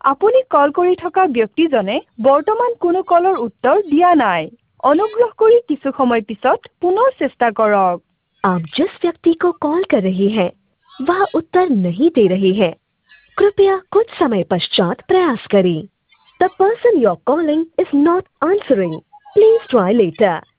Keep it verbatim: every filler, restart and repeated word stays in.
আপুনি কল কৰি থকা ব্যক্তিজনে বৰ্তমান কোনো কলৰ উত্তৰ দিয়া নাই অনুগ্ৰহ কৰি কিছু সময় পিছত পুনৰ চেষ্টা কৰক आप जिस व्यक्ति को कॉल कर रही हैं वह उत्तर नहीं दे रही है कृपया कुछ समय पश्चात प्रयास करें The person you're calling is not answering. Please try later.